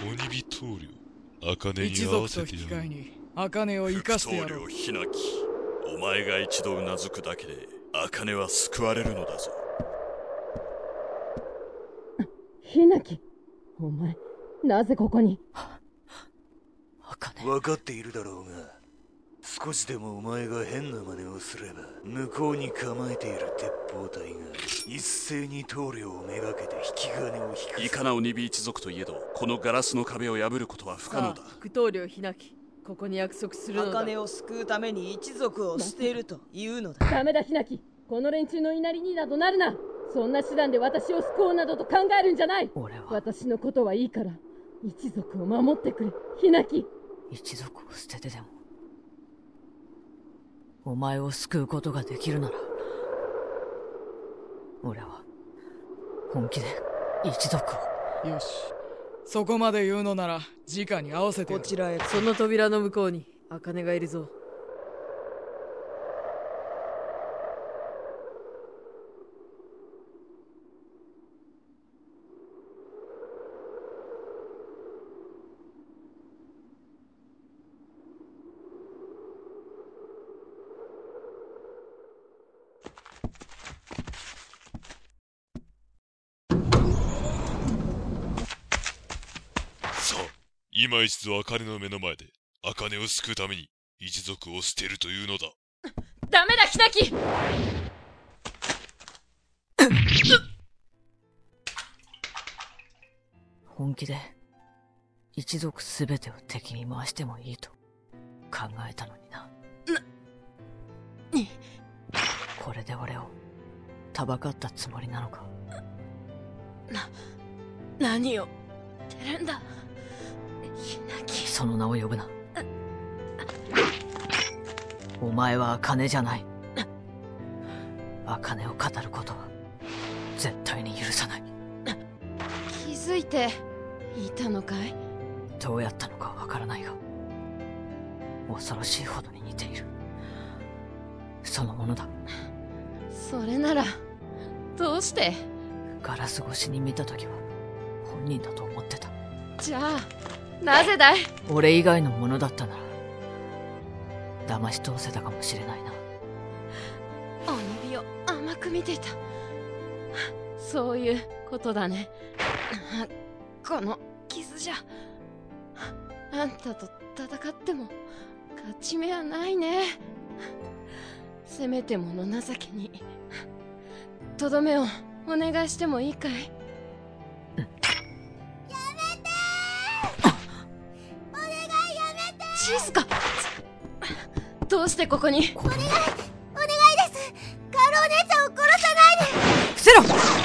鬼火棟梁、茜に一合わ族と引きせてやる。 換えに茜を生かしてやろう。 棟梁ひなき、お前が一度うなずくだけで茜は救われるのだぞ。 ひなき、お前なぜここに？ 茜、 分かっているだろうが、少しでもお前が変な真似をすれば、向こうに構えている鉄砲隊が一斉に棟梁をめがけて引き金を引く。 いかな鬼火一族といえど、このガラスの壁を破ることは不可能だ。 副棟梁ひなき、ここに約束するのだ。 茜を救うために一族を捨てるというのだ。 ダメだひなき、この連中の稲荷になどなるな。そんな手段で私を救おうなどと考えるんじゃない。 俺は私のことはいいから一族を守ってくれ、ひなき。 一族を捨ててでもお前を救うことができるなら、俺は本気で一族を。 よし、そこまで言うのなら直に合わせてやる。 こちらへ。 その扉の向こうに茜がいるぞ。 さあ、今一度茜の目の前で茜を救うために一族を捨てるというのだ。 ダメだひなき。本気で一族すべてを敵に回してもいいと考えたのにな。これで俺をたばかったつもりなのか。 何を言ってるんだひなき。 その名を呼ぶな。お前は茜じゃない。茜を語ることは絶対に許さない。 気づいていたのかい？ どうやったのかわからないが、恐ろしいほどに似ている。そのものだ。 それならどうして？ ガラス越しに見たときは本人だと思ってた。 じゃあなぜだい？ 俺以外のものだったなら騙し通せたかもしれないな。 鬼火を甘く見ていた。そういうことだね。この傷じゃあんたと戦っても勝ち目はないね。せめてもの情けにとどめをお願いしてもいいかい？シスカ、どうしてここに？ お願いです。カールお姉ちゃんを殺さないで。 伏せろ。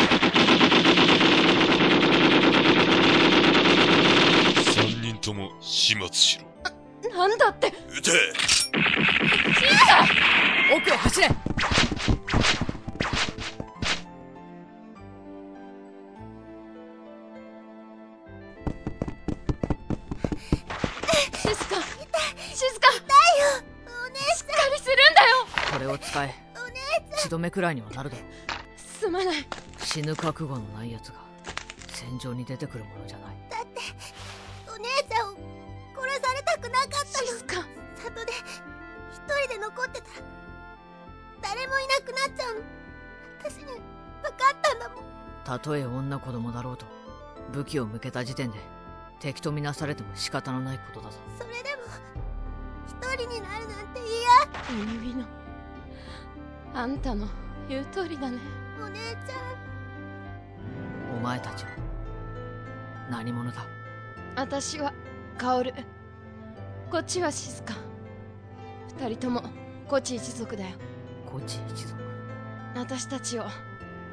三人とも始末しろ。 なんだって。 撃て。 奥へ走れ。これを使え。血止めくらいにはなるだろう。 すまない。 死ぬ覚悟のない奴が戦場に出てくるものじゃない。 だってお姉ちゃんを殺されたくなかったの。 静か。 里で一人で残ってたら誰もいなくなっちゃうの。私に分かったんだもん。 たとえ女子供だろうと武器を向けた時点で敵とみなされても仕方のないことだぞ。 それでも一人になるなんて嫌。 鬼火のあんたの言う通りだね。 お姉ちゃん。お前たちは何者だ？ 私は薫、こっちは静か。二人ともコチ一族だよ。 コチ一族？ 私たちを、いや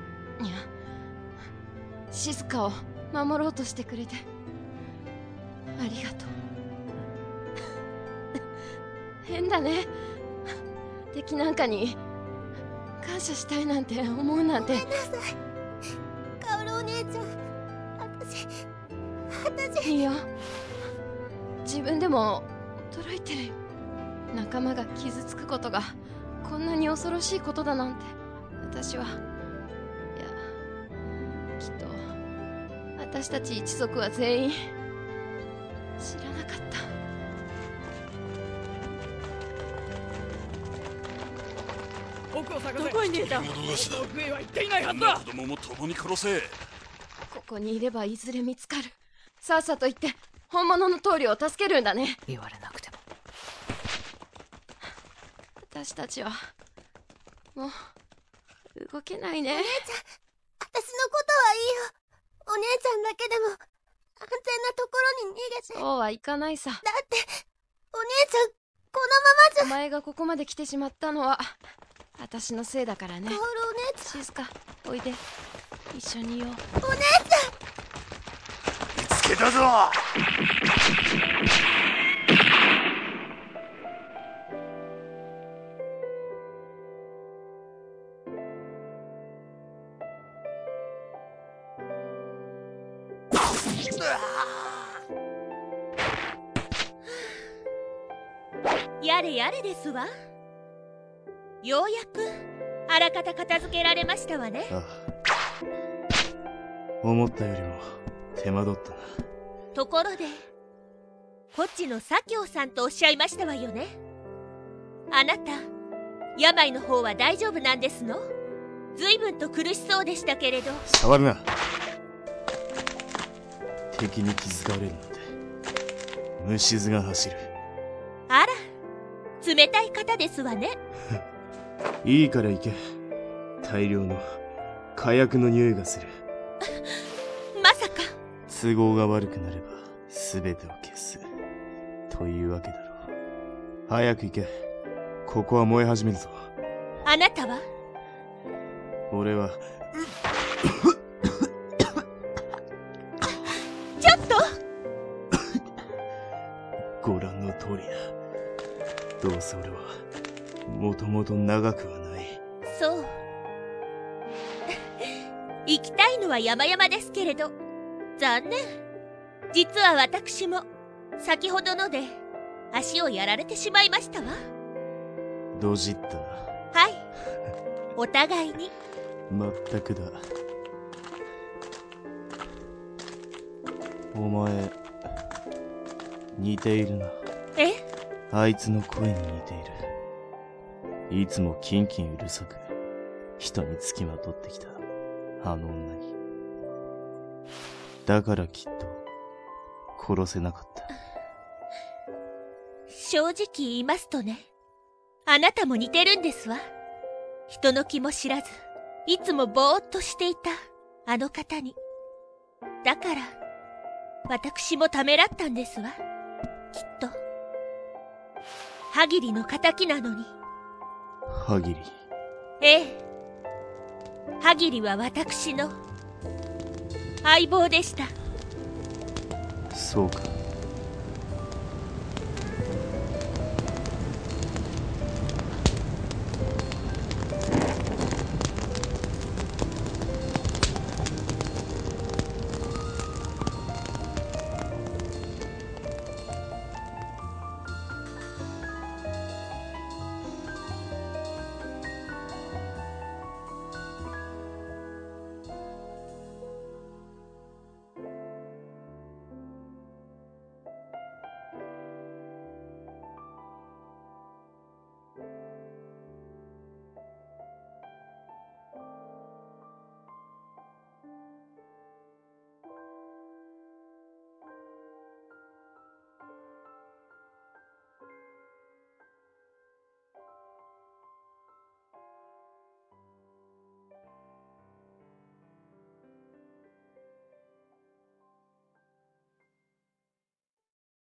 静かを守ろうとしてくれてありがとう。変だね。敵なんかに感謝したいなんて思うなんて。 ごめんなさい薫お姉ちゃん。私いいよ。自分でも驚いてるよ。仲間が傷つくことがこんなに恐ろしいことだなんて。私は、いや、きっと私たち一族は全員知らなかった。 僕を探せ。 どこに逃げた？ 見逃すな。 遠くへは行っていないはず女だ。 子供も共に殺せ。 ここにいればいずれ見つかる。さっさと行って本物の棟梁を助けるんだね。 言われなくても。 私たちはもう動けないね。 私のことはいいよ。お姉ちゃんだけでも安全なところに逃げて。 そうはいかないさ。 だってお姉ちゃんこのままじゃ。 お前がここまで来てしまったのは私のせいだからね。 カオルお姉ちゃん。 静か、おいで、一緒にいよう。 お姉ち見つけたぞ。 やれやれですわ。ようやくあらかた片付けられましたわね。 ああ、思ったよりも手間取ったな。 ところでこっちの左京さんとおっしゃいましたわよね。あなた病の方は大丈夫なんですの？随分と苦しそうでしたけれど。 触るな。敵に気遣われるなんて虫唾が走る。 あら、冷たい方ですわね。 いいから行け。大量の火薬の匂いがする。 まさか都合が悪くなれば全てを消すというわけだろう。早く行け。ここは燃え始めるぞ。 あなたは？ 俺はちょっとご覧の通りだ。どうせ俺はもともと長くはない。 そう行きたいのは山々ですけれど残念。実は私も先ほどので足をやられてしまいましたわ。 ドジったな。 はいお互いに。 まったくだ。お前似ているな。 え？ あいつの声に似ている。いつもキンキンうるさく人につきまとってきたあの女に。だからきっと殺せなかった。 正直言いますとね、あなたも似てるんですわ。人の気も知らずいつもぼーっとしていたあの方に。だから私もためらったんですわ。きっと歯切りの仇なのに。 歯切り。 ええ、歯切りは私の相棒でした。 そうか。